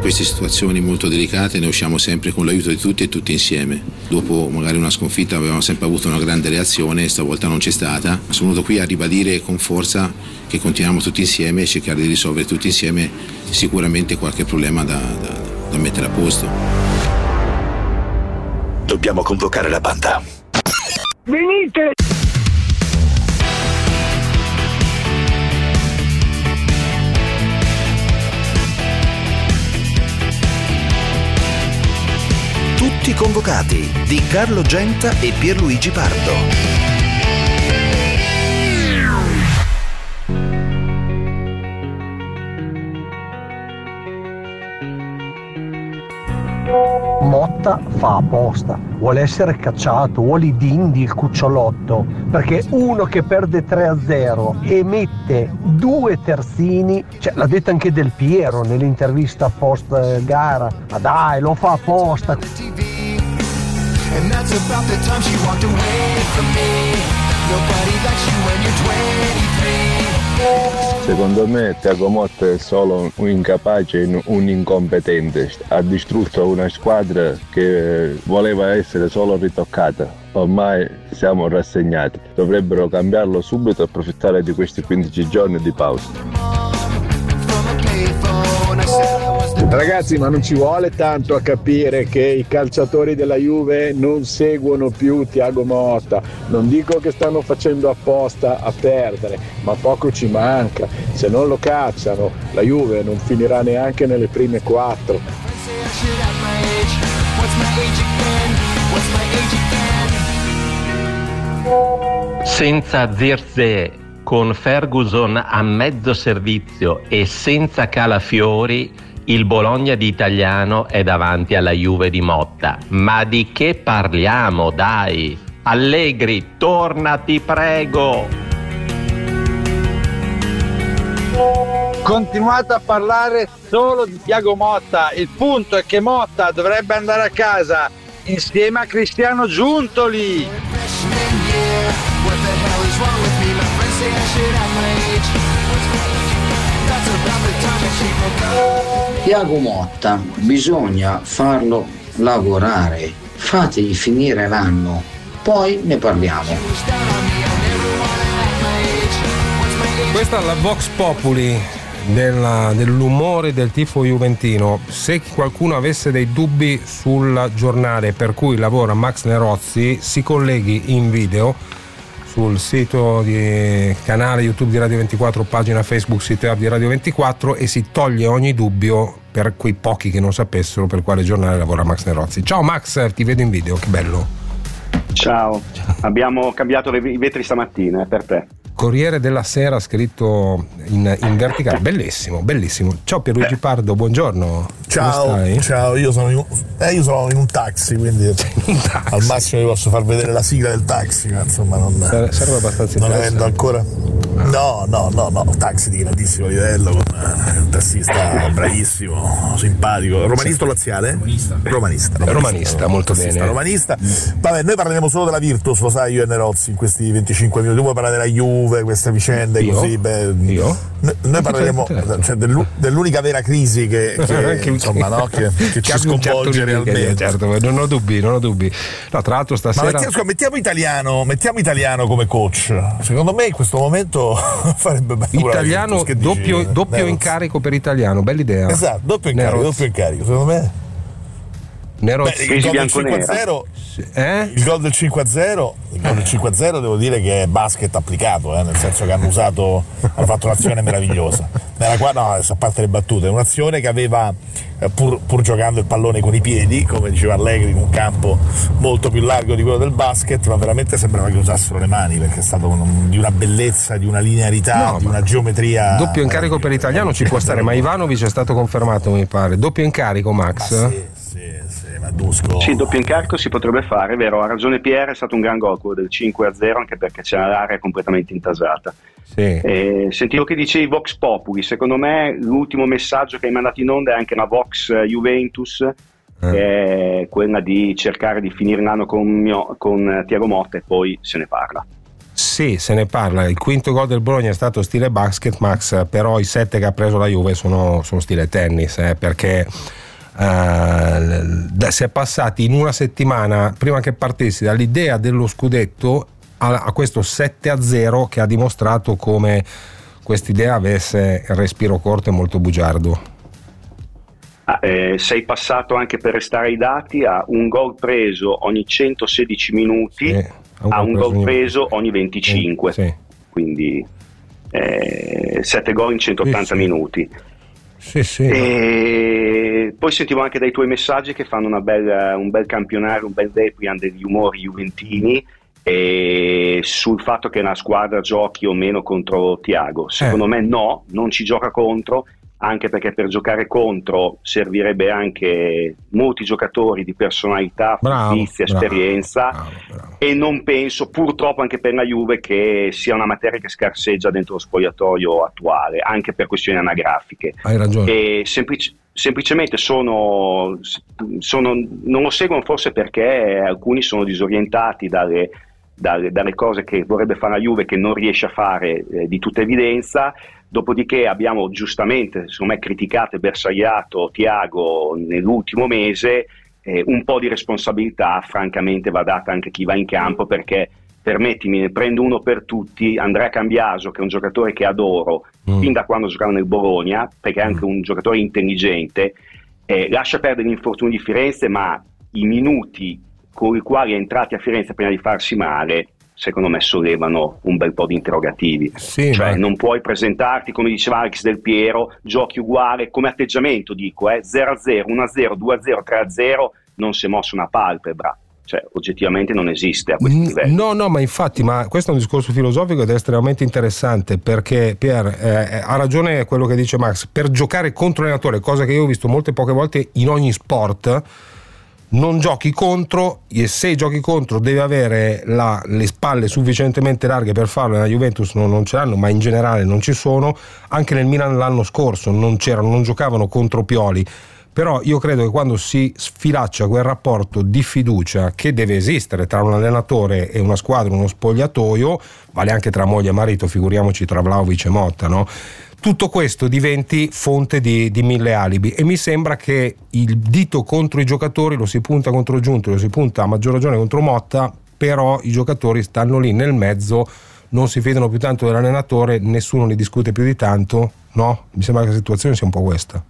queste situazioni molto delicate ne usciamo sempre con l'aiuto di tutti e tutti insieme. Dopo magari una sconfitta avevamo sempre avuto una grande reazione, stavolta non c'è stata. Sono venuto qui a ribadire con forza che continuiamo tutti insieme e cercare di risolvere tutti insieme sicuramente qualche problema da mettere a posto. Dobbiamo convocare la banda. Venite! Tutti convocati di Carlo Genta e Pierluigi Pardo. Motta fa apposta, vuole essere cacciato, vuole i dindi, il cucciolotto, perché uno che perde 3-0 e mette 2 terzini, cioè l'ha detto anche Del Piero nell'intervista post gara, ma dai, lo fa apposta. Secondo me Thiago Motta è solo un incapace, un incompetente. Ha distrutto una squadra che voleva essere solo ritoccata. Ormai siamo rassegnati. Dovrebbero cambiarlo subito e approfittare di questi 15 giorni di pausa. Ragazzi, ma non ci vuole tanto a capire che i calciatori della Juve non seguono più Thiago Motta. Non dico che stanno facendo apposta a perdere, ma poco ci manca. Se non lo cacciano, la Juve non finirà neanche nelle prime 4. Senza Zirkzee, con Ferguson a mezzo servizio e senza Calafiori, il Bologna di Italiano è davanti alla Juve di Motta. Ma di che parliamo, dai? Allegri, torna, ti prego! Continuate a parlare solo di Thiago Motta. Il punto è che Motta dovrebbe andare a casa insieme a Cristiano Giuntoli. Thiago Motta bisogna farlo lavorare, fategli finire l'anno, poi ne parliamo. Questa è la Vox Populi dell'umore del tifo juventino. Se qualcuno avesse dei dubbi sul giornale per cui lavora Max Nerozzi, si colleghi in video sul sito di canale YouTube di Radio 24, pagina Facebook, sito web di Radio 24, e si toglie ogni dubbio per quei pochi che non sapessero per quale giornale lavora Max Nerozzi. Ciao Max, ti vedo in video, che bello. Ciao. Abbiamo cambiato i vetri stamattina, per te. Corriere della Sera scritto in verticale, bellissimo, bellissimo. Ciao Pierluigi Pardo, buongiorno. Ciao, io sono in un taxi, quindi al massimo vi posso far vedere la sigla del taxi, ma insomma serve abbastanza, non avendo ancora. No, taxi di grandissimo livello, con un tassista bravissimo, simpatico, romanista o laziale? Romanista, molto bene. Romanista. Vabbè, noi parleremo solo della Virtus, lo sai, io e Nerozzi in questi 25 minuti. Tu vuoi parlare della Juve, queste vicende io? così? Io? Noi parleremo dell'unica vera crisi che insomma, no? che ci sconvolge realmente. Certo, non ho dubbi. No, tra l'altro stasera. Ma mettiamo italiano come coach. Secondo me in questo momento farebbe bene. Italiano, doppio incarico per Italiano, bella idea. Esatto, doppio incarico, secondo me. Nerozzi. Il gol del 5-0 devo dire che è basket applicato, nel senso che hanno fatto un'azione meravigliosa. A parte le battute, un'azione che aveva pur giocando il pallone con i piedi, come diceva Allegri, in un campo molto più largo di quello del basket, ma veramente sembrava che usassero le mani, perché è stato di una bellezza, di una linearità, di una geometria. Doppio incarico per Italiano ci può stare, ma Ivanovic è stato confermato, mi pare. Doppio incarico, Max? Sì, doppio incarico si potrebbe fare, è vero, ha ragione Pierre, è stato un gran gol quello del 5-0, anche perché c'era l'area completamente intasata. Sì. Sentivo che dicevi Vox Populi, secondo me l'ultimo messaggio che hai mandato in onda è anche una Vox Juventus, che è quella di cercare di finire l'anno con Thiago Motta e poi se ne parla. Sì, se ne parla. Il quinto gol del Bologna è stato stile basket, Max, però i 7 che ha preso la Juve sono stile tennis, perché si è passati in una settimana, prima che partissi, dall'idea dello scudetto a questo 7-0 che ha dimostrato come quest'idea avesse il respiro corto e molto bugiardo. Sei passato, anche per restare ai dati, a un gol preso ogni 116 minuti, a un gol preso ogni 25, sì. Quindi 7 gol in 180 minuti. Sì. E poi sentivo anche dai tuoi messaggi che fanno un bel campionario, un bel requiem degli umori juventini, e sul fatto che una squadra giochi o meno contro Thiago. Secondo me no, non ci gioca contro, anche perché per giocare contro servirebbe anche molti giocatori di personalità, furbizia, esperienza, bravo. E non penso, purtroppo anche per la Juve, che sia una materia che scarseggia dentro lo spogliatoio attuale, anche per questioni anagrafiche. Hai ragione. E semplicemente non lo seguono, forse perché alcuni sono disorientati dalle cose che vorrebbe fare la Juve, che non riesce a fare di tutta evidenza. Dopodiché abbiamo giustamente, secondo me, criticato e bersagliato Thiago nell'ultimo mese. Un po' di responsabilità francamente va data anche a chi va in campo, perché, permettimi, ne prendo uno per tutti, Andrea Cambiaso, che è un giocatore che adoro fin da quando giocava nel Bologna, perché è anche un giocatore intelligente, lascia perdere gli infortuni di Firenze, ma i minuti con i quali è entrati a Firenze prima di farsi male, secondo me sollevano un bel po' di interrogativi. Non puoi presentarti, come diceva Alex Del Piero, giochi uguale come atteggiamento, dico 0-0, 1-0, 2-0, 3-0, non si è mosso una palpebra. Oggettivamente non esiste a questo livello. No, ma infatti, questo è un discorso filosofico ed è estremamente interessante, perché Pier ha ragione quello che dice Max. Per giocare contro l'allenatore, cosa che io ho visto molte poche volte in ogni sport, non giochi contro, e se giochi contro devi avere le spalle sufficientemente larghe per farlo. Nella Juventus non ce l'hanno, ma in generale non ci sono. Anche nel Milan l'anno scorso non giocavano contro Pioli. Però io credo che quando si sfilaccia quel rapporto di fiducia che deve esistere tra un allenatore e una squadra, uno spogliatoio, vale anche tra moglie e marito, figuriamoci tra Vlahovic e Motta, no? Tutto questo diventi fonte di mille alibi, e mi sembra che il dito contro i giocatori lo si punta contro Giunti, lo si punta a maggior ragione contro Motta, però i giocatori stanno lì nel mezzo, non si fidano più tanto dell'allenatore, nessuno ne discute più di tanto, no? Mi sembra che la situazione sia un po' questa.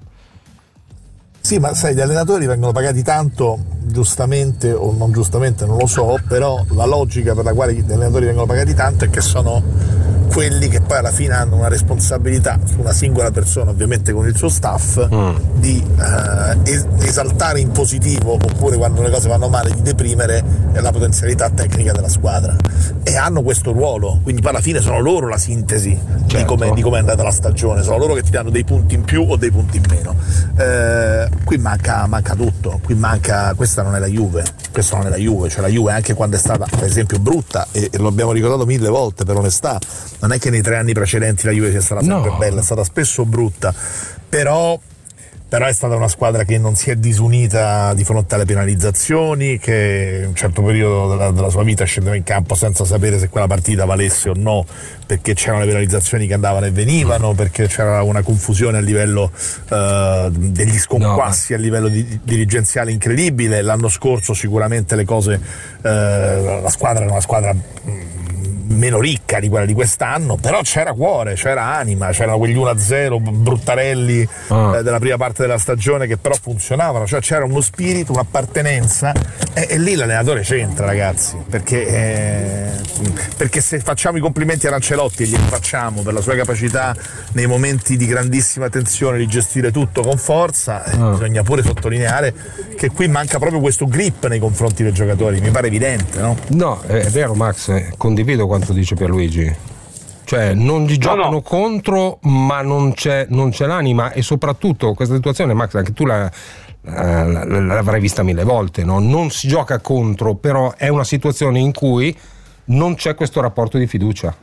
Sì, ma sai, gli allenatori vengono pagati tanto, giustamente o non giustamente, non lo so, però la logica per la quale gli allenatori vengono pagati tanto è che sono quelli che poi alla fine hanno una responsabilità su una singola persona, ovviamente con il suo staff, di esaltare in positivo, oppure quando le cose vanno male di deprimere la potenzialità tecnica della squadra, e hanno questo ruolo, quindi poi alla fine sono loro la sintesi di come è andata la stagione, sono loro che ti danno dei punti in più o dei punti in meno. Qui manca tutto, questa non è la Juve, cioè la Juve anche quando è stata per esempio brutta, e lo abbiamo ricordato 1000 volte per onestà, non è che nei 3 anni precedenti la Juve sia stata sempre bella, è stata spesso brutta, però è stata una squadra che non si è disunita di fronte alle penalizzazioni, che in un certo periodo della sua vita scendeva in campo senza sapere se quella partita valesse o no, perché c'erano le penalizzazioni che andavano e venivano, perché c'era una confusione a livello degli sconquassi a livello dirigenziale incredibile. L'anno scorso sicuramente le cose, la squadra era una squadra meno ricca di quella di quest'anno, però c'era cuore, c'era anima, c'erano quegli 1-0 bruttarelli della prima parte della stagione che però funzionavano, cioè c'era uno spirito, un'appartenenza, e lì l'allenatore c'entra, ragazzi, perché se facciamo i complimenti a Ancelotti, e glieli facciamo per la sua capacità nei momenti di grandissima tensione di gestire tutto con forza, bisogna pure sottolineare che qui manca proprio questo grip nei confronti dei giocatori, mi pare evidente, no? No, è vero Max, condivido quanto dice Pierluigi, cioè non gli giocano contro, ma non c'è l'anima, e soprattutto questa situazione, Max, anche tu l'avrai vista 1000 volte, no? Non si gioca contro, però è una situazione in cui non c'è questo rapporto di fiducia.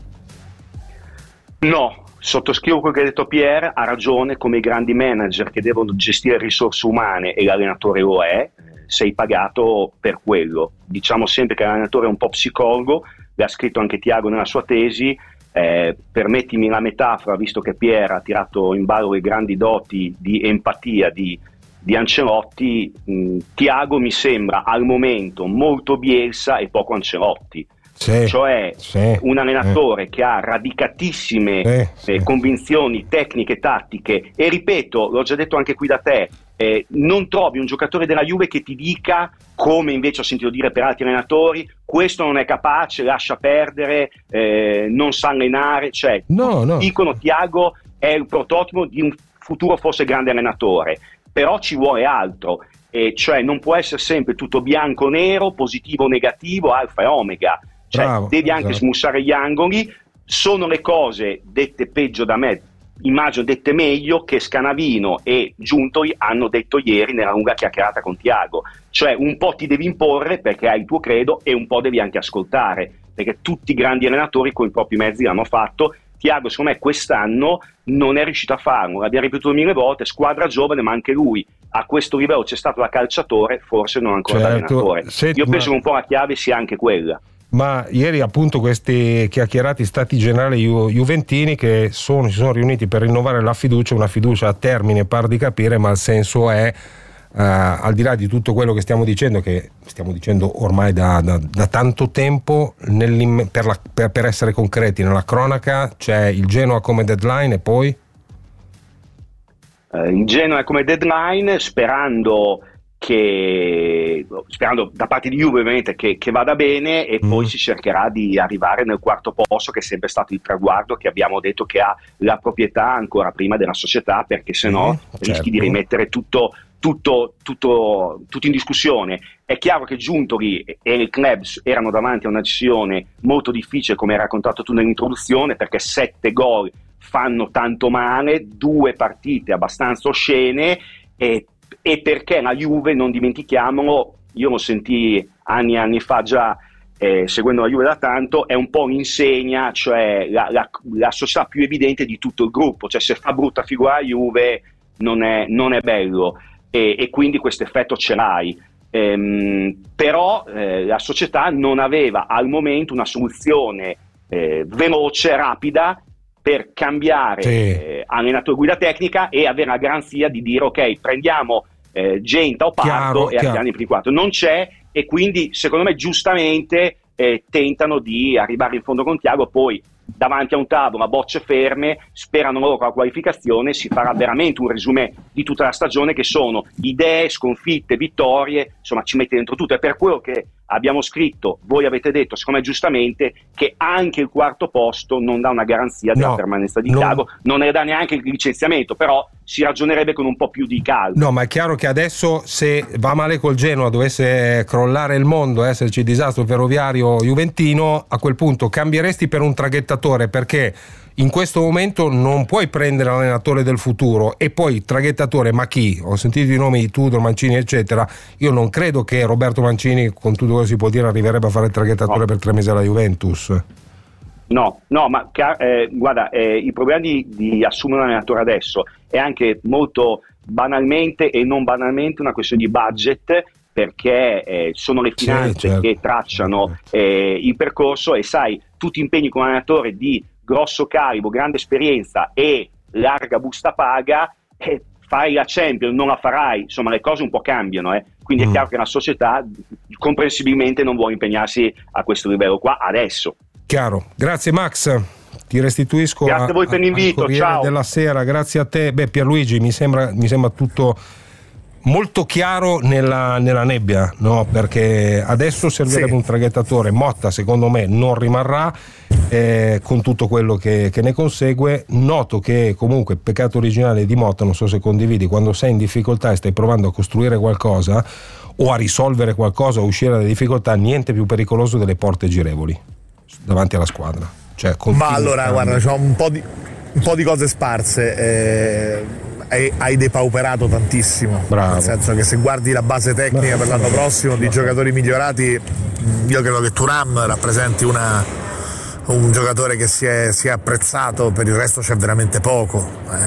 No, sottoscrivo quello che ha detto Pier, ha ragione, come i grandi manager che devono gestire risorse umane, e l'allenatore lo è, sei pagato per quello. Diciamo sempre che l'allenatore è un po' psicologo, l'ha scritto anche Tiago nella sua tesi. Permettimi la metafora, visto che Pierre ha tirato in ballo le grandi doti di empatia di Ancelotti, Tiago mi sembra al momento molto Bielsa e poco Ancelotti. Cioè un allenatore che ha radicatissime convinzioni tecniche, tattiche, e ripeto, l'ho già detto anche qui da te, non trovi un giocatore della Juve che ti dica, come invece ho sentito dire per altri allenatori, questo non è capace, lascia perdere, non sa allenare, cioè dicono Tiago è il prototipo di un futuro forse grande allenatore, però ci vuole altro, cioè non può essere sempre tutto bianco nero, positivo negativo, alfa e omega. Cioè, devi anche smussare gli angoli. Sono le cose dette peggio da me, immagino dette meglio, che Scanavino e Giuntoli hanno detto ieri nella lunga chiacchierata con Tiago. Cioè un po' ti devi imporre perché hai il tuo credo e un po' devi anche ascoltare, perché tutti i grandi allenatori con i propri mezzi l'hanno fatto. Tiago secondo me quest'anno non è riuscito a farlo, l'abbiamo ripetuto 1000 volte, squadra giovane, ma anche lui a questo livello c'è stato da calciatore, forse non ancora da allenatore. Io penso che un po' la chiave sia anche quella. Ma ieri appunto questi chiacchierati stati generali juventini che si sono riuniti per rinnovare la fiducia, una fiducia a termine par di capire, ma il senso è al di là di tutto quello che stiamo dicendo ormai da tanto tempo, per essere concreti nella cronaca c'è il Genoa come deadline e poi? Il Genoa come deadline, sperando da parte di Juve ovviamente che vada bene, e poi si cercherà di arrivare nel quarto posto, che è sempre stato il traguardo che abbiamo detto che ha la proprietà ancora prima della società, perché sennò rischi di rimettere tutto in discussione. È chiaro che Giuntoli e il club erano davanti a una decisione molto difficile, come hai raccontato tu nell'introduzione, perché 7 gol fanno tanto male, 2 partite abbastanza oscene, e perché la Juve, non dimentichiamolo, io lo sentii anni fa già, seguendo la Juve da tanto, è un po' un'insegna, cioè la società più evidente di tutto il gruppo, cioè se fa brutta figura la Juve non è bello, e quindi questo effetto ce l'hai. Però la società non aveva al momento una soluzione veloce, rapida, per cambiare allenatore, guida tecnica, e avere la garanzia di dire ok, prendiamo Genta o Pardo e arriviamo in primi 4. Non c'è, e quindi secondo me giustamente tentano di arrivare in fondo con Tiago, poi davanti a un tavolo a bocce ferme sperano loro con la qualificazione si farà veramente un resume di tutta la stagione, che sono idee, sconfitte, vittorie, insomma ci mette dentro tutto. È per quello che abbiamo scritto, voi avete detto secondo me giustamente, che anche il quarto posto non dà una garanzia della permanenza di Tiago, non ne dà neanche il licenziamento, però si ragionerebbe con un po' più di calma. No, ma è chiaro che adesso, se va male col Genoa, dovesse crollare il mondo, esserci disastro ferroviario juventino, a quel punto cambieresti per un traghettatore, perché in questo momento non puoi prendere l'allenatore del futuro e poi traghettatore, ma chi? Ho sentito i nomi di Tudor, Mancini eccetera. Io non credo che Roberto Mancini, con tutto quello che si può dire, arriverebbe a fare il traghettatore per 3 mesi alla Juventus. No, ma guarda, il problema di assumere un allenatore adesso è anche molto banalmente e non banalmente una questione di budget, perché sono le finanze che tracciano il percorso, e sai, tu ti impegni con un allenatore di grosso carico, grande esperienza e larga busta paga, fai la Champions, non la farai, insomma le cose un po' cambiano, quindi è chiaro che la società comprensibilmente non vuole impegnarsi a questo livello qua adesso. Chiaro, grazie Max, ti restituisco grazie a voi per l'invito, ciao. Della sera, grazie a te. Pierluigi, mi sembra tutto molto chiaro nella nebbia, no? Perché adesso servirebbe un traghettatore. Motta secondo me non rimarrà, con tutto quello che ne consegue. Noto che comunque il peccato originale di Motta, non so se condividi, quando sei in difficoltà e stai provando a costruire qualcosa o a risolvere qualcosa, a uscire dalle difficoltà, niente più pericoloso delle porte girevoli davanti alla squadra. Cioè, ma allora guarda, c'ho un po' di cose sparse. Hai depauperato tantissimo. Bravo. Nel senso che se guardi la base tecnica per l'anno prossimo di giocatori migliorati, io credo che Thuram rappresenti una un giocatore che si è apprezzato, per il resto c'è veramente poco.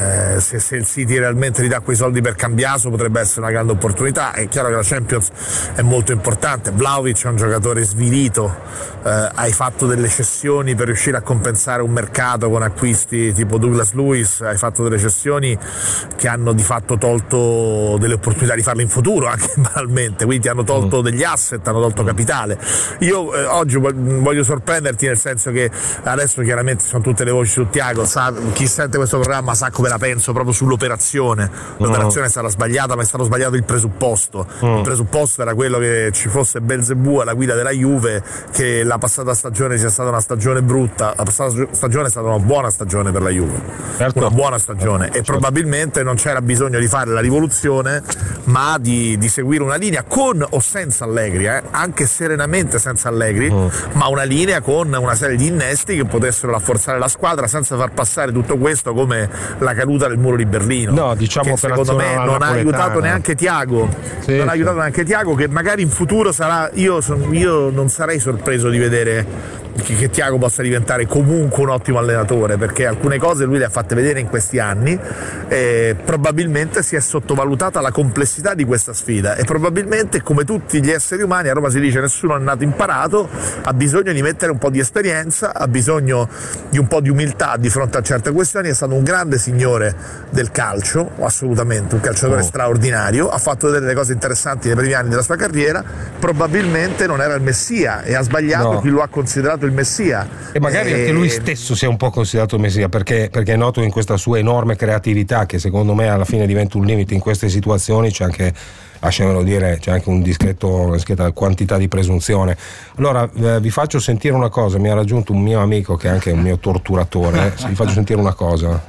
Se il City realmente gli dà quei soldi per Cambiaso potrebbe essere una grande opportunità. È chiaro che la Champions è molto importante. Vlahovic è un giocatore svilito, hai fatto delle cessioni per riuscire a compensare un mercato con acquisti tipo Douglas Lewis, hai fatto delle cessioni che hanno di fatto tolto delle opportunità di farlo in futuro anche banalmente, quindi ti hanno tolto degli asset, hanno tolto capitale. Io oggi voglio sorprenderti, nel senso che adesso chiaramente sono tutte le voci su Thiago, chi sente questo programma sa come la penso proprio sull'operazione. L'operazione è stata sbagliata, ma è stato sbagliato il presupposto. Il presupposto era quello che ci fosse Belzebù alla guida della Juve, che la passata stagione sia stata una stagione brutta. La passata stagione è stata una buona stagione per la Juve, una buona stagione, e probabilmente non c'era bisogno di fare la rivoluzione, ma di seguire una linea con o senza Allegri, anche serenamente senza Allegri, ma una linea con una serie di innesti che potessero rafforzare la squadra senza far passare tutto questo come la caduta del muro di Berlino. No, diciamo che secondo me non ha aiutato neanche Thiago. Non ha aiutato neanche Thiago, che magari in futuro sarà. Io non sarei sorpreso di vedere che Thiago possa diventare comunque un ottimo allenatore, perché alcune cose lui le ha fatte vedere in questi anni. Probabilmente si è sottovalutata la complessità di questa sfida, e probabilmente, come tutti gli esseri umani, a Roma si dice nessuno è nato imparato, ha bisogno di mettere un po' di esperienza, ha bisogno di un po' di umiltà di fronte a certe questioni. È stato un grande signore del calcio, assolutamente un calciatore straordinario, ha fatto delle cose interessanti nei primi anni della sua carriera. Probabilmente non era il messia e ha sbagliato chi lo ha considerato il messia, e magari anche lui stesso si è un po' considerato il messia, perché è noto in questa sua enorme creatività, che secondo me alla fine diventa un limite in queste situazioni. C'è anche, lasciamelo dire, c'è anche una discreta quantità di presunzione. Allora vi faccio sentire una cosa, mi ha raggiunto un mio amico che è anche un mio torturatore, vi faccio sentire una cosa.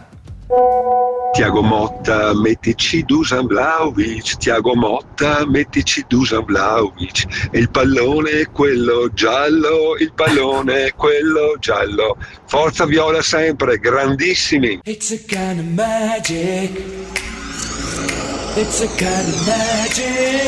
Thiago Motta, mettici Dusan Vlahovic, Thiago Motta, mettici Dusan Vlahovic, e il pallone è quello giallo, il pallone è quello giallo. Forza Viola sempre, grandissimi. It's a kind of magic. It's a kind of magic.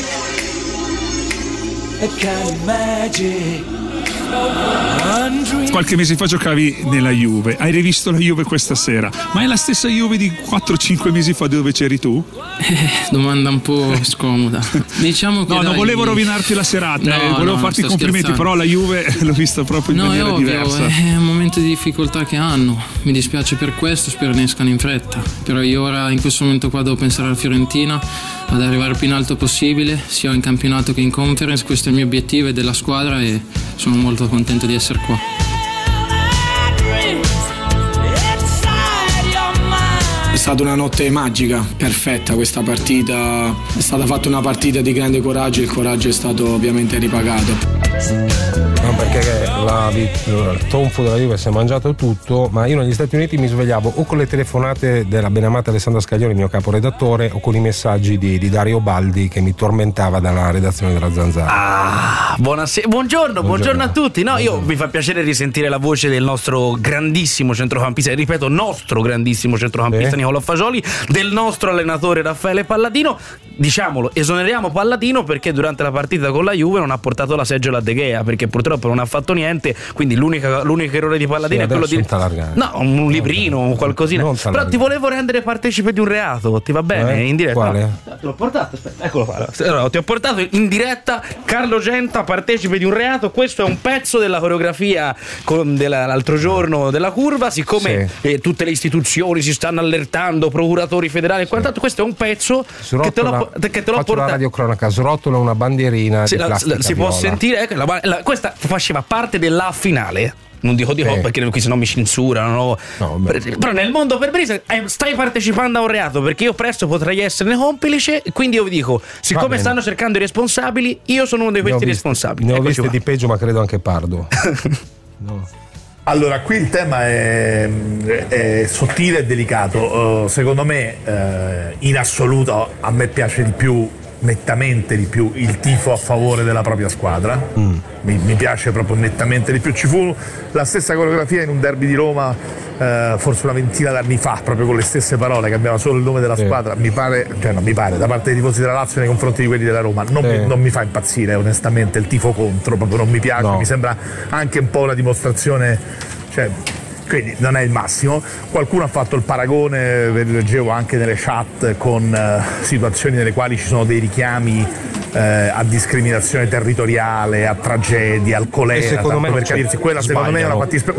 A kind of magic. Qualche mese fa giocavi nella Juve, hai rivisto la Juve questa sera, ma è la stessa Juve di 4-5 mesi fa dove c'eri tu? Domanda un po' scomoda. Diciamo che non volevo rovinarti la serata, volevo farti i complimenti, però la Juve l'ho vista proprio in maniera diversa. È un momento di difficoltà che hanno, mi dispiace per questo, spero ne escano in fretta, però io ora in questo momento qua devo pensare alla Fiorentina, ad arrivare più in alto possibile, sia in campionato che in conference. Questo è il mio obiettivo e della squadra, e sono molto contento di essere qua. È stata una notte magica, perfetta questa partita, è stata fatta una partita di grande coraggio, il coraggio è stato ovviamente ripagato. No, perché il tonfo della Juve si è mangiato tutto, ma io negli Stati Uniti mi svegliavo o con le telefonate della benamata Alessandra Scaglioni, mio caporedattore, o con i messaggi di Dario Baldi che mi tormentava dalla redazione della Zanzara. Buongiorno a tutti. Io mi fa piacere risentire la voce del nostro grandissimo centrocampista, ripeto, nostro grandissimo centrocampista Nicolò Fagioli, del nostro allenatore Raffaele Palladino. Diciamolo, esoneriamo Palladino perché durante la partita con la Juve non ha portato la seggiola a De Gea, perché purtroppo non ha fatto niente, quindi l'unico errore di Palladino è quello di un librino o qualcosina. Però ti volevo rendere partecipe di un reato, ti va bene? In diretta. Quale? Te l'ho portato, aspetta, eccolo qua. Allora, ti ho portato in diretta Carlo Genta, partecipe di un reato. Questo è un pezzo della coreografia dell'altro giorno della curva, siccome tutte le istituzioni si stanno allertando, procuratori federali e quant'altro, questo è un pezzo che te l'ho portato. La radiocronaca, srotola una bandierina di plastica si può sentire, questa faceva parte della finale. Non dico perché qui se no mi censurano. Però nel mondo per Brisa stai partecipando a un reato, perché io presto potrei esserne complice, quindi io vi dico, siccome stanno cercando i responsabili, io sono uno di questi responsabili. Ne ho viste di peggio, ma credo anche Pardo. Allora, qui il tema è sottile e delicato. Secondo me, in assoluto, a me piace di più, nettamente di più, il tifo a favore della propria squadra. Mi piace proprio nettamente di più. Ci fu la stessa coreografia in un derby di Roma, forse una ventina d'anni fa, proprio con le stesse parole, cambiava solo il nome della squadra. Mi pare, da parte dei tifosi della Lazio nei confronti di quelli della Roma, non mi fa impazzire onestamente il tifo contro, proprio non mi piace. Mi sembra anche un po' una dimostrazione, cioè, quindi non è il massimo. Qualcuno ha fatto il paragone, leggevo anche nelle chat, con situazioni nelle quali ci sono dei richiami a discriminazione territoriale, a tragedie, al colera, tanto per capirsi. Quella secondo me è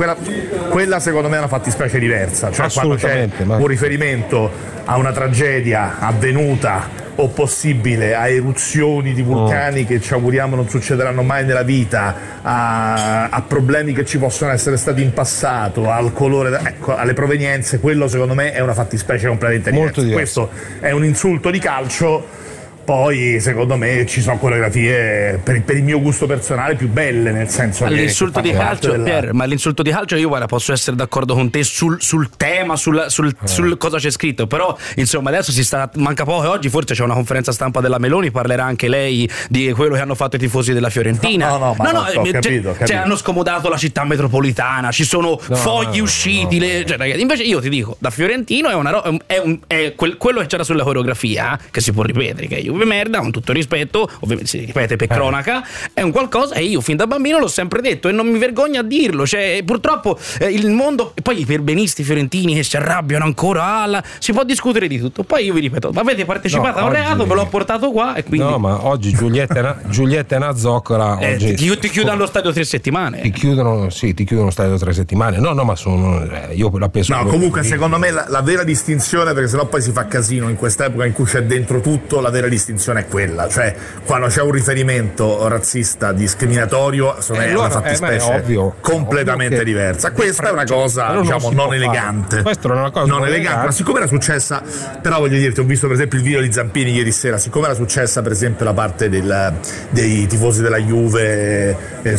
una fattispecie diversa, cioè quando c'è un riferimento a una tragedia avvenuta o possibile, a eruzioni di vulcani che ci auguriamo non succederanno mai nella vita, a problemi che ci possono essere stati in passato, al colore, ecco, alle provenienze, quello secondo me è una fattispecie completamente diversa. Questo è un insulto di calcio. Poi secondo me ci sono coreografie per il mio gusto personale più belle, nel senso che l'insulto di calcio, Pier, ma l'insulto di calcio io guarda posso essere d'accordo con te sul tema, sul cosa c'è scritto, però insomma adesso manca poco e oggi forse c'è una conferenza stampa della Meloni, parlerà anche lei di quello che hanno fatto i tifosi della Fiorentina. Ho capito. Hanno scomodato la città metropolitana, ci sono fogli usciti. Ragazzi, invece io ti dico, da fiorentino è quello che c'era sulla coreografia, che si può ripetere, che io merda, con tutto rispetto, ovviamente si ripete per cronaca, è un qualcosa, e io fin da bambino l'ho sempre detto e non mi vergogno a dirlo, cioè purtroppo il mondo, poi i perbenisti fiorentini che si arrabbiano ancora, si può discutere di tutto, poi io vi ripeto, avete partecipato a un reato, ve l'ho portato qua e quindi ma oggi Giulietta e una zoccola ti chiudono lo stadio 3 settimane, ti chiudono lo stadio 3 settimane, ma sono io la penso comunque secondo me la vera distinzione, perché sennò poi si fa casino in quest'epoca in cui c'è dentro tutto, la vera distinzione è quella, cioè quando c'è un riferimento razzista discriminatorio è una fattispecie completamente diversa. Questa è una cosa diciamo non elegante, questa è una cosa non elegante, ma siccome era successa, però voglio dirti, ho visto per esempio il video di Zampini ieri sera, siccome era successa per esempio la parte dei tifosi della Juve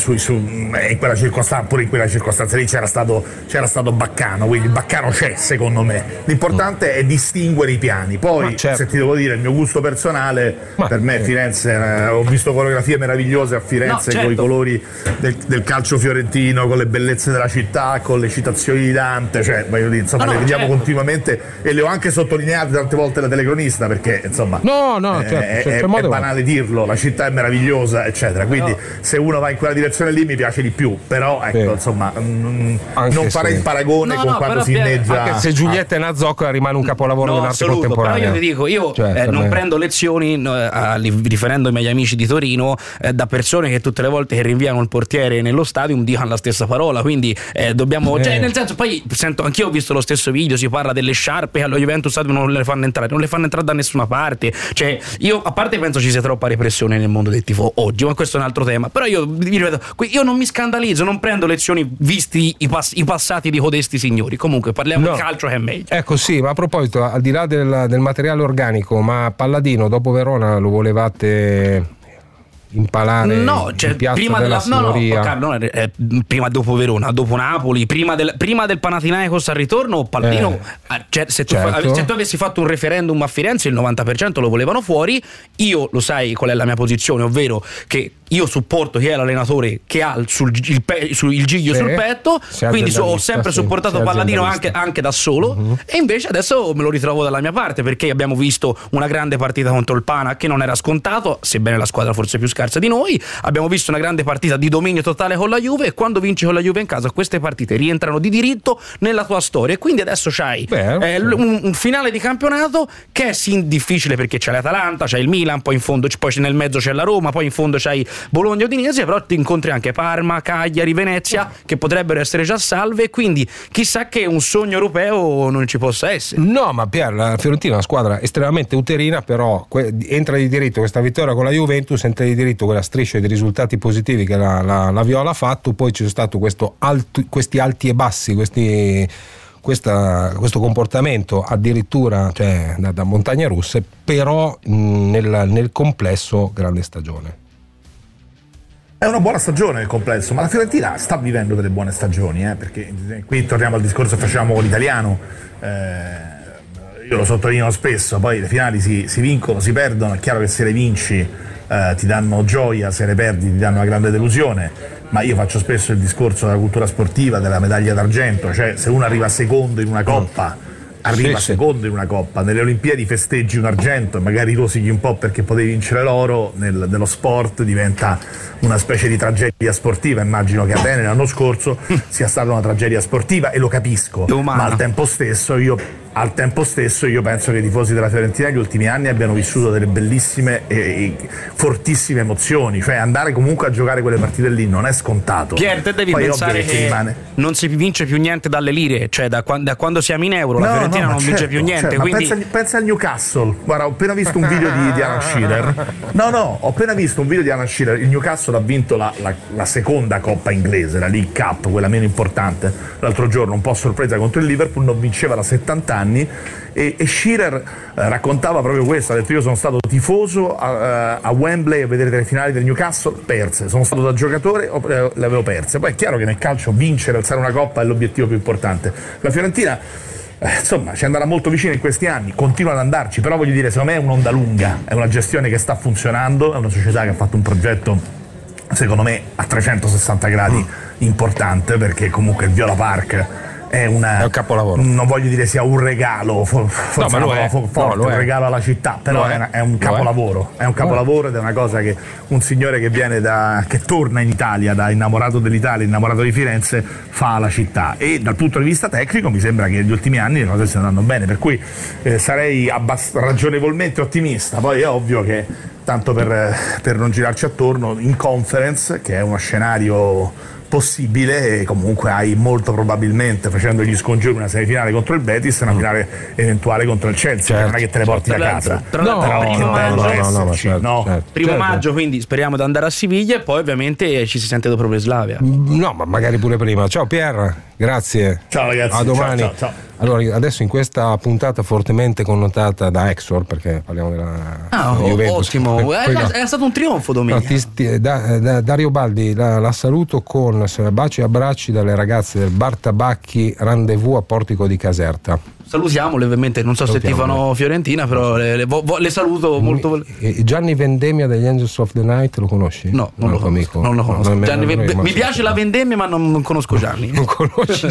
in quella circostanza, pure in quella circostanza lì c'era stato baccano, quindi il baccano c'è secondo me, l'importante è distinguere i piani. Poi se ti devo dire il mio gusto personale, per me Firenze, ho visto coreografie meravigliose a Firenze con i colori del calcio fiorentino, con le bellezze della città, con le citazioni di Dante, cioè voglio dire, insomma, le vediamo continuamente e le ho anche sottolineate tante volte la telecronista, perché insomma è banale dirlo, la città è meravigliosa eccetera, quindi se uno va in quella direzione lì mi piace di più, però ecco insomma non farei il paragone con quando si inneggia, anche se Giulietta e Nazzoccola rimane un capolavoro dell'arte contemporanea. Però io ti dico, non prendo lezioni riferendomi agli amici di Torino da persone che tutte le volte che rinviano il portiere nello stadium dicono la stessa parola, quindi dobbiamo cioè, nel senso, poi sento, anch'io ho visto lo stesso video, si parla delle sciarpe allo Juventus Stadium, non le fanno entrare da nessuna parte, cioè io a parte penso ci sia troppa repressione nel mondo del tifo oggi, ma questo è un altro tema, però io vi ripeto, io non mi scandalizzo, non prendo lezioni visti i passati di codesti signori, comunque parliamo di calcio che è meglio. Ecco sì, ma a proposito, al di là del materiale organico, ma Palladino dopo Verona lo volevate impalare in piazza della Signoria? Prima dopo Verona, dopo Napoli, prima del Panathinaikos al ritorno, Palladino se tu avessi fatto un referendum a Firenze il 90% lo volevano fuori. Io lo sai qual è la mia posizione, ovvero che io supporto chi è l'allenatore che ha il giglio sul petto, quindi ho sempre supportato Palladino anche da solo, e invece adesso me lo ritrovo dalla mia parte, perché abbiamo visto una grande partita contro il Pana che non era scontato, sebbene la squadra forse più scarsa di noi, abbiamo visto una grande partita di dominio totale con la Juve, e quando vinci con la Juve in casa queste partite rientrano di diritto nella tua storia, e quindi adesso c'hai un finale di campionato che è sì difficile perché c'è l'Atalanta, c'è il Milan, poi in fondo poi nel mezzo c'è la Roma, poi in fondo c'hai Bologna, Udinese, però ti incontri anche Parma, Cagliari, Venezia che potrebbero essere già salve, quindi chissà che un sogno europeo non ci possa essere. No, ma Pier, la Fiorentina è una squadra estremamente uterina, però entra di diritto questa vittoria con la Juventus, entra di diritto quella striscia di risultati positivi che la Viola ha fatto, poi ci sono stati questi alti e bassi, questo comportamento addirittura da montagne russe, però nel complesso grande stagione. È una buona stagione nel complesso, ma la Fiorentina sta vivendo delle buone stagioni, perché qui torniamo al discorso che facevamo con l'italiano, io lo sottolineo spesso, poi le finali si vincono, si perdono, è chiaro che se le vinci ti danno gioia, se le perdi ti danno una grande delusione, ma io faccio spesso il discorso della cultura sportiva, della medaglia d'argento, cioè se uno arriva secondo in una coppa arriva secondo in una coppa, nelle Olimpiadi festeggi un argento e magari rosichi un po' perché potevi vincere l'oro, nello sport diventa una specie di tragedia sportiva. Immagino che Atene l'anno scorso sia stata una tragedia sportiva, e lo capisco, ma al tempo stesso io penso che i tifosi della Fiorentina negli ultimi anni abbiano vissuto delle bellissime e fortissime emozioni, cioè andare comunque a giocare quelle partite lì non è scontato. Pier, te devi pensare che non si vince più niente dalle lire, cioè da quando siamo in euro la Fiorentina non vince più niente, quindi... pensa al Newcastle. Guarda, ho appena visto un video di Alan Shearer. Ho appena visto un video di Alan Shearer. Il Newcastle ha vinto la seconda coppa inglese, la League Cup, quella meno importante, l'altro giorno, un po' a sorpresa contro il Liverpool, non vinceva da 70 anni, e Shearer raccontava proprio questo. Ha detto: io sono stato tifoso a Wembley a vedere le finali del Newcastle, perse, sono stato da giocatore, le avevo perse. Poi è chiaro che nel calcio vincere, alzare una coppa è l'obiettivo più importante. La Fiorentina insomma ci è andata molto vicina in questi anni, continua ad andarci, però voglio dire, secondo me è un'onda lunga, è una gestione che sta funzionando, è una società che ha fatto un progetto secondo me a 360 gradi importante, perché comunque il Viola Park è un capolavoro. Non voglio dire sia un regalo, forse un regalo alla città, però è un capolavoro. È un capolavoro ed è una cosa che un signore che viene che torna in Italia da innamorato dell'Italia, innamorato di Firenze, fa alla città. E dal punto di vista tecnico mi sembra che negli ultimi anni le cose stiano andando bene, per cui sarei ragionevolmente ottimista. Poi è ovvio che, tanto per non girarci attorno, in Conference, che è uno scenario possibile, e comunque hai molto probabilmente, facendo gli scongiuri, una semifinale contro il Betis e una finale eventuale contro il Chelsea, non è che te le porti da casa. Primo maggio, quindi speriamo di andare a Siviglia, e poi ovviamente ci si sente dopo Breslavia. No, ma magari pure prima. Ciao Pier, grazie. Ciao ragazzi. A domani. Ciao. Allora, adesso in questa puntata fortemente connotata da Exor, perché parliamo della Juventus. Ottimo, è stato un trionfo domenica. Dario Baldi la saluto con baci e abbracci dalle ragazze del Bar Tabacchi Rendezvous a Portico di Caserta. Salutiamole, ovviamente, non so se tifano Fiorentina, però le saluto molto. Gianni Vendemmia degli Angels of the Night, lo conosci? No, non lo conosco. Mi piace la vendemmia, ma non conosco Gianni. Non conosci?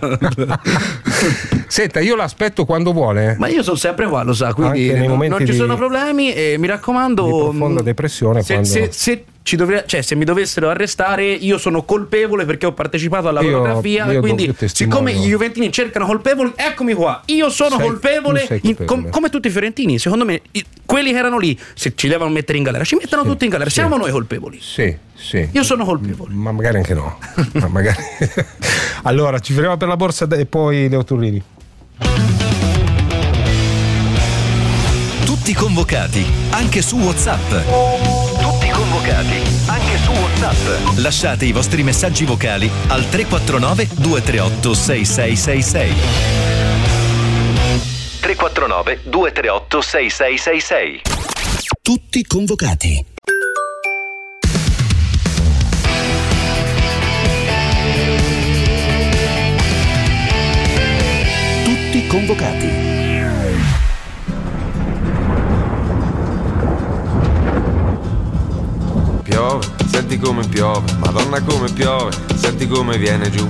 Senta, io l'aspetto quando vuole. Ma io sono sempre qua, lo sa, quindi non ci sono problemi, e mi raccomando, di profonda depressione, se mi dovessero arrestare, io sono colpevole perché ho partecipato alla coreografia, e quindi siccome i juventini cercano colpevoli, eccomi qua, io sono colpevole, come tutti i fiorentini. Secondo me quelli che erano lì, se ci devono mettere in galera, ci mettono tutti in galera, siamo noi colpevoli. Sì. Io sono colpevole, ma magari anche no. Ma magari. Allora ci fermiamo per la borsa e poi Leo Turrini. Tutti convocati, anche su WhatsApp. Tutti convocati, anche su WhatsApp. Lasciate i vostri messaggi vocali al 349 238 6666. 349 238 6666. Tutti convocati. Tutti convocati. Piove, senti come piove, Madonna come piove, senti come viene giù.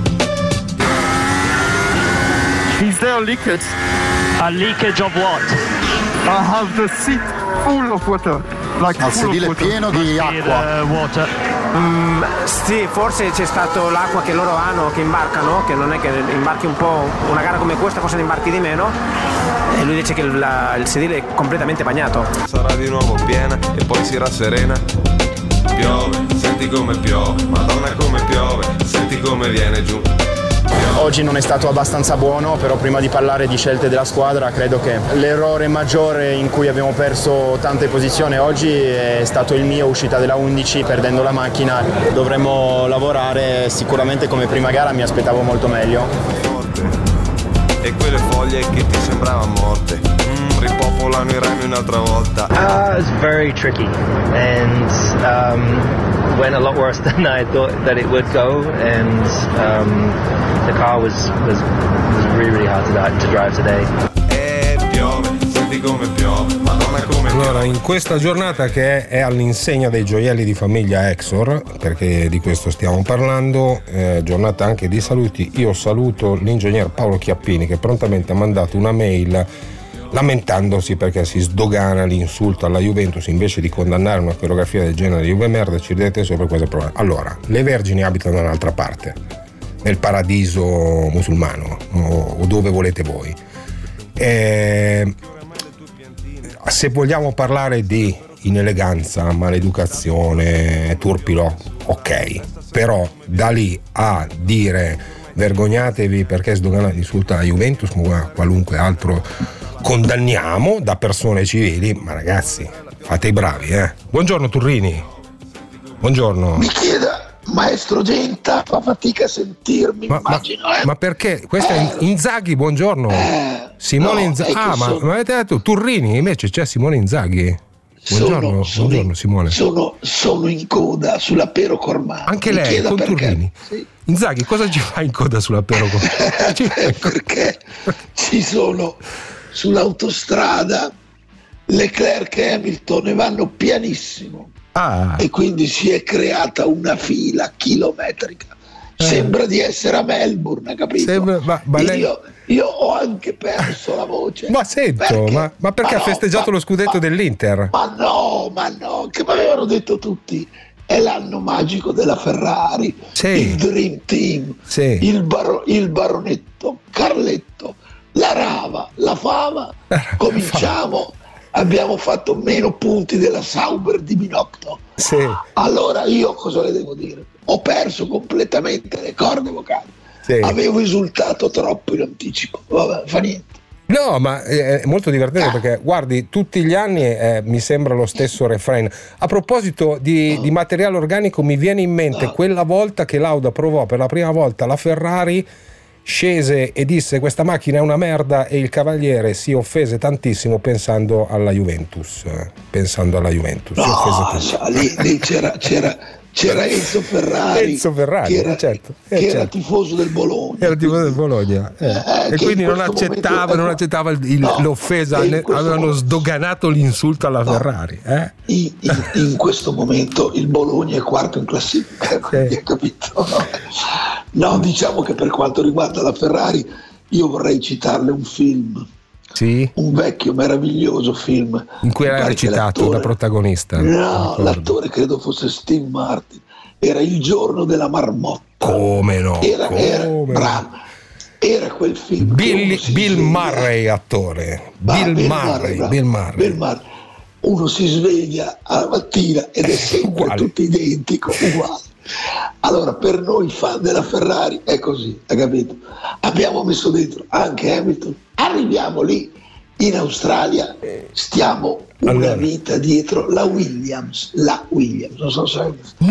Is there a leakage? A leakage of what? I have the seat full of water. Like il sedile pieno di acqua. Water. Sì, forse c'è stato l'acqua che loro hanno, che imbarcano, che non è che imbarchi un po', una gara come questa forse ne imbarchi di meno, e lui dice che il sedile è completamente bagnato. Sarà di nuovo piena e poi si rasserena. Piove, senti come piove, Madonna come piove, senti come viene giù. Oggi non è stato abbastanza buono, però prima di parlare di scelte della squadra credo che l'errore maggiore in cui abbiamo perso tante posizioni oggi è stato il mio, uscita della 11 perdendo la macchina. Dovremmo lavorare, sicuramente come prima gara mi aspettavo molto meglio. E quelle foglie che ti sembravano morte, ripopolano i rami un'altra volta. It's very tricky and went a lot worse than I thought that it would go, and the car was really hard to drive today. Piove, senti come piove, Madonna come piove. Allora, in questa giornata che è all'insegna dei gioielli di famiglia Exor, perché di questo stiamo parlando, giornata anche di saluti, io saluto l'ingegner Paolo Chiappini che prontamente ha mandato una mail lamentandosi perché si sdogana l'insulto alla Juventus. Invece di condannare una coreografia del genere di Juve merda, ci ridete sopra questo problema. Allora, le vergini abitano da un'altra parte, nel paradiso musulmano o dove volete voi. Se vogliamo parlare di ineleganza, maleducazione, turpilo, ok, però da lì a dire vergognatevi perché sdogana l'insulto alla Juventus o qualunque altro condanniamo da persone civili, ma ragazzi, fate i bravi, Buongiorno Turrini. Buongiorno. Mi chieda, maestro Genta, fa fatica a sentirmi, immagino. Ma perché? Questo è Inzaghi, buongiorno. Simone no, Inzaghi. Ma avete detto Turrini, invece c'è Simone Inzaghi. Buongiorno, buongiorno Simone. Sono in coda sulla Pero Cormano. Anche lei, con perché. Turrini. Sì. Inzaghi, cosa ci fa in coda sulla Pero Cormano? Perché ci sono sull'autostrada Leclerc e Hamilton e vanno pianissimo. E quindi si è creata una fila chilometrica. Sembra di essere a Melbourne, capito? Io ho anche perso la voce. Ma sento, ma perché ha festeggiato lo scudetto dell'Inter? Ma no, che mi avevano detto tutti. È l'anno magico della Ferrari, il Dream Team, il Baronetto, Carletto, la Rava, la Fava. Cominciamo. Abbiamo fatto meno punti della Sauber di Binotto. Allora io cosa le devo dire? Ho perso completamente le corde vocali. Avevo esultato troppo in anticipo. Vabbè, fa niente. No, ma è molto divertente perché guardi, tutti gli anni mi sembra lo stesso refrain. A proposito di materiale organico, mi viene in mente quella volta che Lauda provò per la prima volta la Ferrari, scese e disse questa macchina è una merda e il cavaliere si offese tantissimo pensando alla Juventus. Lì c'era Enzo Ferrari, che era tifoso del Bologna. Era tifoso del Bologna. E quindi non accettava l'offesa, avevano sdoganato l'insulto alla Ferrari. In questo momento il Bologna è quarto in classifica, hai capito? No, diciamo che per quanto riguarda la Ferrari, io vorrei citarle un film. Un vecchio meraviglioso film in cui era recitato da protagonista. No, l'attore credo fosse Steve Martin. Era Il giorno della marmotta. Come no? Era bravo. Era quel film. Bill Murray, attore. Bill Murray. Uno si sveglia alla mattina ed è sempre tutto identico, uguale. Allora, per noi fan della Ferrari è così, hai capito? Abbiamo messo dentro anche Hamilton. Arriviamo lì in Australia, stiamo una vita dietro la Williams, non so se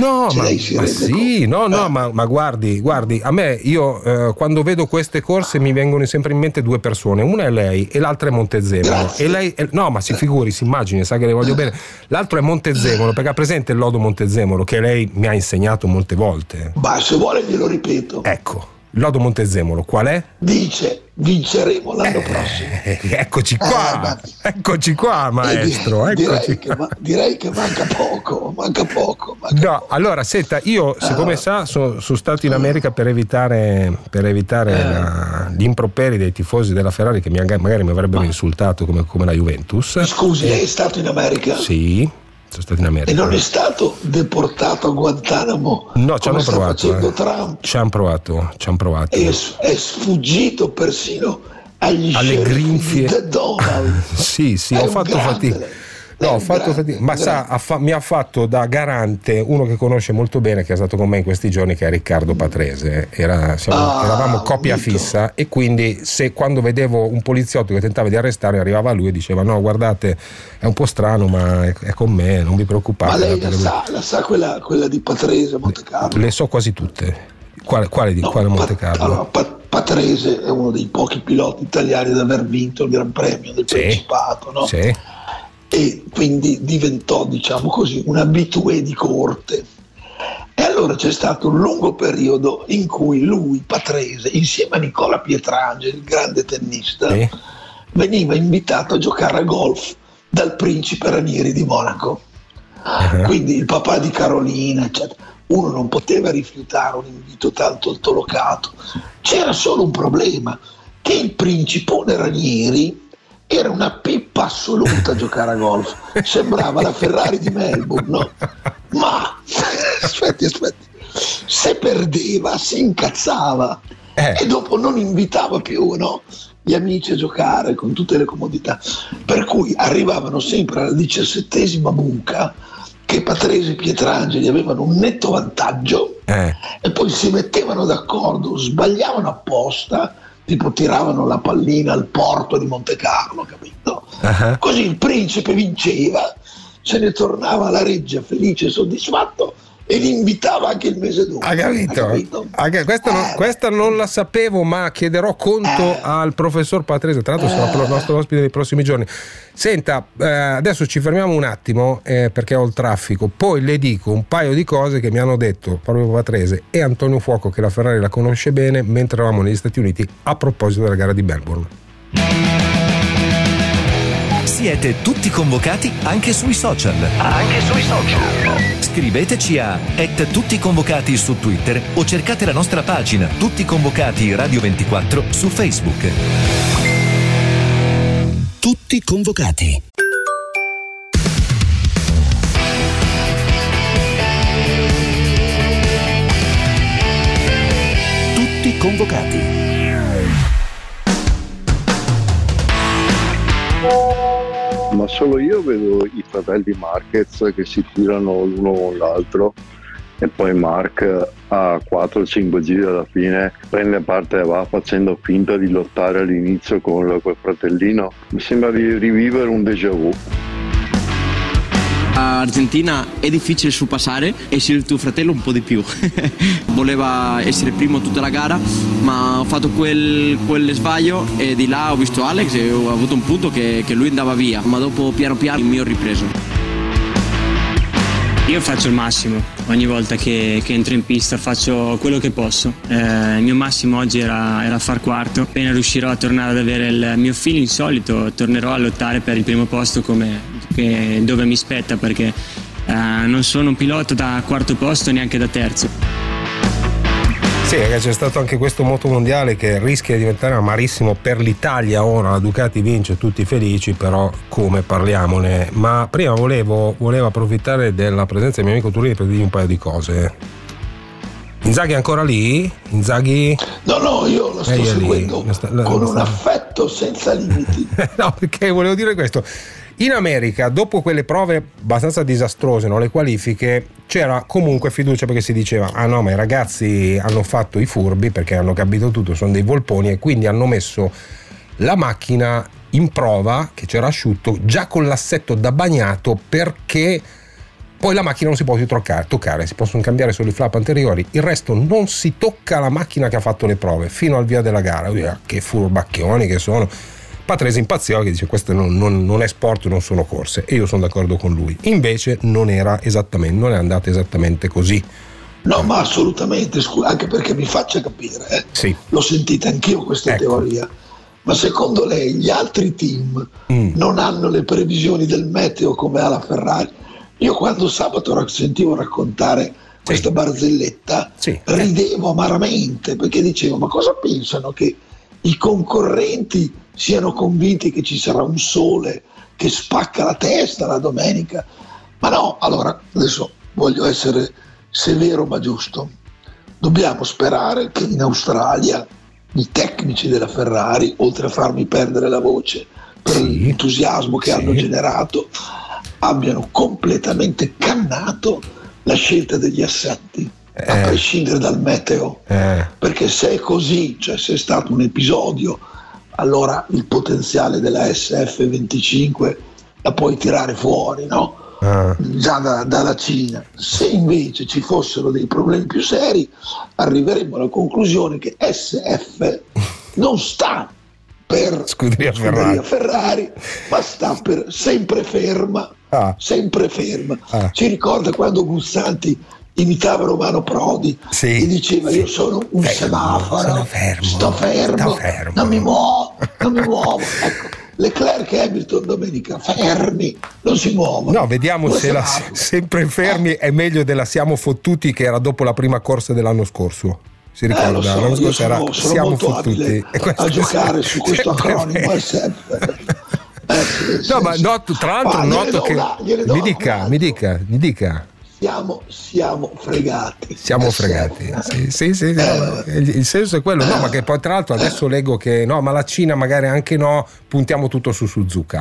ma guardi, a me io quando vedo queste corse mi vengono sempre in mente due persone, una è lei e l'altra è Montezemolo. E lei ma si figuri, si immagini, sa che le voglio bene. L'altro è Montezemolo, perché ha presente il lodo Montezemolo che lei mi ha insegnato molte volte. Ma se vuole glielo ripeto. Ecco, il lodo Montezemolo qual è? Dice vinceremo l'anno prossimo. Eccoci qua, maestro. Direi che manca poco. No, allora senta, io siccome sono stato in America per evitare gli improperi dei tifosi della Ferrari che magari mi avrebbero insultato come la Juventus. Scusi, lei è stato in America? Sì, sono stato in America. E non è stato deportato a Guantanamo? No, ci hanno provato. Trump? Ci hanno provato. È sfuggito persino alle grinfie di Donald. Sì, ho fatto fatica. Ma mi ha fatto da garante uno che conosce molto bene, che è stato con me in questi giorni, che è Riccardo Patrese. Eravamo coppia fissa, e quindi quando vedevo un poliziotto che tentava di arrestare, arrivava lui e diceva no, guardate, è un po' strano ma è con me, non vi preoccupate. Ma lei la sa quella di Patrese, Monte Carlo? Le so quasi tutte. Quale Monte Carlo? Allora, Patrese è uno dei pochi piloti italiani ad aver vinto il Gran Premio del Principato, no? Sì. E quindi diventò, diciamo così, un habitué di corte. E allora c'è stato un lungo periodo in cui lui, Patrese, insieme a Nicola Pietrangeli, il grande tennista, veniva invitato a giocare a golf dal principe Ranieri di Monaco. Quindi il papà di Carolina, eccetera. Uno non poteva rifiutare un invito tanto altolocato. C'era solo un problema, che il principone Ranieri era una pippa assoluta a giocare a golf. Sembrava la Ferrari di Melbourne, no? Ma aspetti, se perdeva si incazzava e dopo non invitava più, no, gli amici a giocare con tutte le comodità, per cui arrivavano sempre alla 17ª buca che Patrese e Pietrangeli avevano un netto vantaggio e poi si mettevano d'accordo, sbagliavano apposta, tipo tiravano la pallina al porto di Monte Carlo, capito? Così il principe vinceva, se ne tornava alla reggia felice e soddisfatto e li invitava anche il mese dopo. Ha capito? Questa non la sapevo, ma chiederò conto al professor Patrese, tra l'altro sarà il nostro ospite nei prossimi giorni. Senta, adesso ci fermiamo un attimo perché ho il traffico, poi le dico un paio di cose che mi hanno detto proprio Patrese e Antonio Fuoco, che la Ferrari la conosce bene, mentre eravamo negli Stati Uniti a proposito della gara di Melbourne. Siete tutti convocati anche sui social. Scriveteci a @tutticonvocati su Twitter o cercate la nostra pagina Tutti Convocati Radio 24 su Facebook. Tutti convocati. Tutti convocati. Ma solo io vedo i fratelli Marquez che si tirano l'uno con l'altro e poi Mark a 4-5 giri alla fine prende parte e va facendo finta di lottare all'inizio con quel fratellino. Mi sembra di rivivere un déjà vu. Argentina è difficile sorpassare e se il tuo fratello un po' di più. Voleva essere primo tutta la gara, ma ho fatto quel sbaglio e di là ho visto Alex e ho avuto un punto che lui andava via, ma dopo piano piano il mio ho ripreso. Io faccio il massimo, ogni volta che entro in pista faccio quello che posso. Il mio massimo oggi era far quarto. Appena riuscirò a tornare ad avere il mio feeling solito, tornerò a lottare per il primo posto dove mi spetta, perché non sono un pilota da quarto posto neanche da terzo. Sì, c'è stato anche questo motomondiale che rischia di diventare amarissimo per l'Italia. Ora la Ducati vince, tutti felici, però come, parliamone. Ma prima volevo approfittare della presenza del mio amico Turini per dirgli un paio di cose. Inzaghi è ancora lì? Inzaghi? No, io lo sto seguendo con un affetto senza limiti. No, perché volevo dire questo. In America, dopo quelle prove abbastanza disastrose, no, le qualifiche, c'era comunque fiducia, perché si diceva: ah no, ma i ragazzi hanno fatto i furbi perché hanno capito tutto, sono dei volponi, e quindi hanno messo la macchina in prova, che c'era asciutto, già con l'assetto da bagnato, perché poi la macchina non si può più toccare, si possono cambiare solo i flap anteriori, il resto non si tocca la macchina che ha fatto le prove fino al via della gara. Che furbacchioni che sono. Patrese impazziva, che dice: questo non è sport, non sono corse, e io sono d'accordo con lui. Invece non è andata esattamente così. No, ma assolutamente, anche perché mi faccia capire, sì. L'ho sentita anch'io questa teoria, ma secondo lei gli altri team non hanno le previsioni del meteo come ha la Ferrari? Io quando sabato sentivo raccontare questa barzelletta ridevo amaramente, perché dicevo: ma cosa pensano, che i concorrenti siano convinti che ci sarà un sole che spacca la testa la domenica? Ma no, allora adesso voglio essere severo ma giusto. Dobbiamo sperare che in Australia i tecnici della Ferrari, oltre a farmi perdere la voce per l'entusiasmo che hanno generato, abbiano completamente cannato la scelta degli assetti, a prescindere dal meteo, perché se è così, cioè se è stato un episodio, allora il potenziale della SF25 la puoi tirare fuori, no? Già dalla Cina. Se invece ci fossero dei problemi più seri, arriveremo alla conclusione che SF non sta per Scuderia Ferrari, ma sta per sempre ferma. Ci ricorda quando Gussanti imitava Romano Prodi e diceva: io sono un semaforo, sto fermo, non mi muovo. Ecco, Leclerc e Hamilton domenica fermi, non si muovono. No, vediamo se sempre fermi è meglio della siamo fottuti, che era dopo la prima corsa dell'anno scorso. Si ricorda? L'anno scorso era siamo molto fottuti a giocare su questo acronimo. No, ma tra l'altro noto che mi dica. Siamo fregati. Siamo fregati. Sì. Il senso è quello. No, ma che poi tra l'altro adesso leggo che no, ma la Cina magari anche no, puntiamo tutto su Suzuka.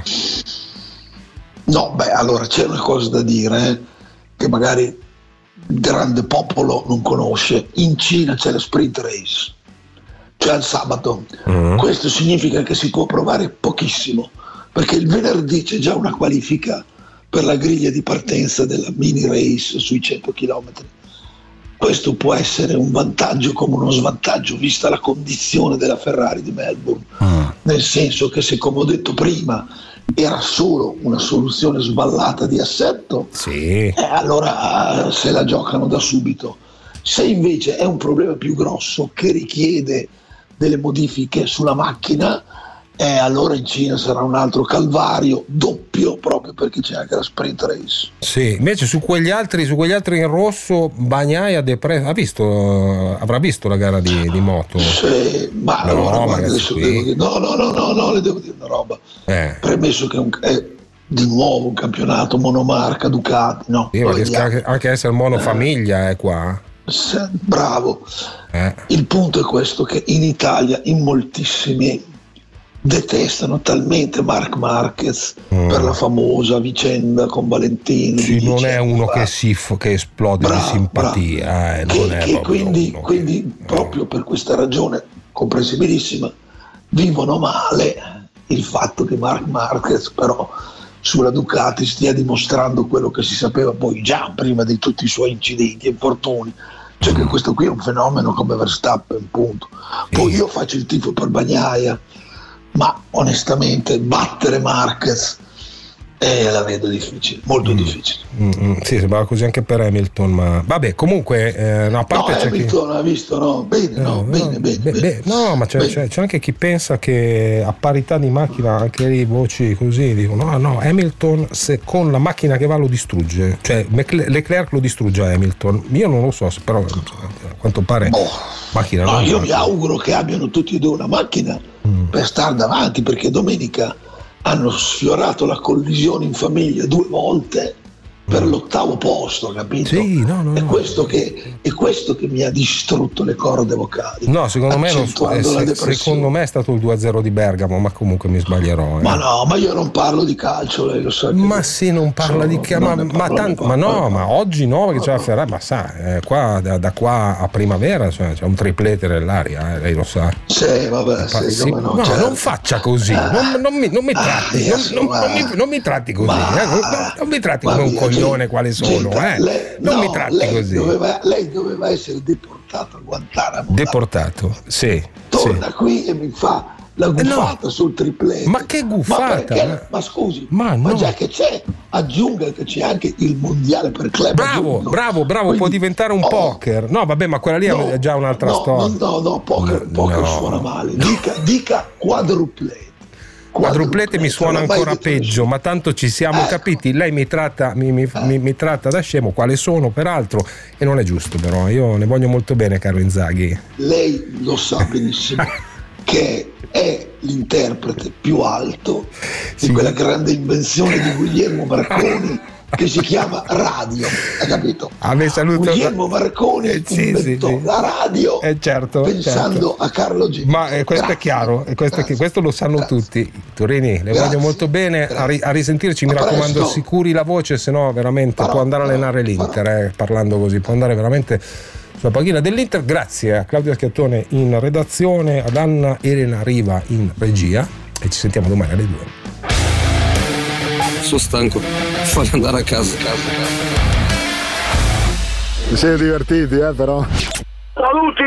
No, allora c'è una cosa da dire che magari il grande popolo non conosce. In Cina c'è la sprint race, cioè il sabato. Questo significa che si può provare pochissimo, perché il venerdì c'è già una qualifica per la griglia di partenza della mini race sui 100 km. Questo può essere un vantaggio come uno svantaggio, vista la condizione della Ferrari di Melbourne, nel senso che se, come ho detto prima, era solo una soluzione sballata di assetto, allora se la giocano da subito. Se invece è un problema più grosso che richiede delle modifiche sulla macchina, allora in Cina sarà un altro calvario doppio, proprio perché c'è anche la sprint race. Sì, invece su quegli altri in rosso Bagnaia avrà visto la gara di moto? Sì, ma no, le devo dire una roba. Premesso che è di nuovo un campionato monomarca Ducati, no? Riesca anche a essere monofamiglia qua. Bravo. Il punto è questo, che in Italia in moltissimi detestano talmente Marc Marquez per la famosa vicenda con Valentino. Sì, non è uno che esplode di simpatia. Quindi proprio per questa ragione comprensibilissima vivono male il fatto che Marc Marquez però sulla Ducati stia dimostrando quello che si sapeva poi già prima di tutti i suoi incidenti e infortuni, cioè che questo qui è un fenomeno come Verstappen, punto. Poi io faccio il tifo per Bagnaia, ma onestamente battere Marquez la vedo difficile, molto difficile. Sì, sembrava così anche per Hamilton, ma vabbè, comunque a parte c'è Hamilton ha visto bene. No, ma c'è anche chi pensa che a parità di macchina, anche lì voci così dicono no, Hamilton se con la macchina che va lo distrugge, cioè Leclerc lo distrugge a Hamilton. Io non lo so, però a quanto pare macchina io mi auguro che abbiano tutti e due una macchina per stare davanti, perché domenica hanno sfiorato la collisione in famiglia 2 volte per l'8° posto, capito? Sì, È questo che mi ha distrutto le corde vocali. No, secondo me è stato il 2-0 di Bergamo, ma comunque mi sbaglierò. Ma no, ma io non parlo di calcio, lei lo sa. Ma sì, non parla di calcio, ma oggi no, perché c'è la Ferrari, ma sa, qua da qua a primavera c'è un triplete nell'aria, lei lo sa. Sì, vabbè, certo. Non faccia così, non mi tratti, non mi tratti così, non mi tratti come un coglione quale sono, non mi tratti così. Lei doveva essere deportato a Guantanamo. Deportato, sì. Torna qui e mi fa la guffata sul triplete. Ma che guffata? Ma scusi, ma già che c'è, aggiunga che c'è anche il mondiale per club. Bravo, quindi, può diventare un poker. No, vabbè, ma quella lì è già un'altra storia. No, poker suona male. Dica quadruplete. Quadruplete mi suona ancora peggio, ma tanto ci siamo capiti. Lei mi tratta da scemo, quale sono peraltro, e non è giusto, però io ne voglio molto bene, caro Inzaghi. Lei lo sa benissimo che è l'interprete più alto di quella grande invenzione di Guglielmo Marconi che si chiama radio, hai capito? Guglielmo Marconi inventò la radio pensando a Carlo G. Ma questo è chiaro, questo lo sanno tutti. Turini, le voglio molto bene, a risentirci, mi raccomando, sicuri la voce, se no veramente può andare a allenare l'Inter, parlando così, può andare veramente sulla panchina dell'Inter. Grazie a Claudia Schiattone in redazione, ad Anna Elena Riva in regia, e ci sentiamo domani alle 2. Sono stanco, voglio andare a casa. Vi siete divertiti, però? Saluti!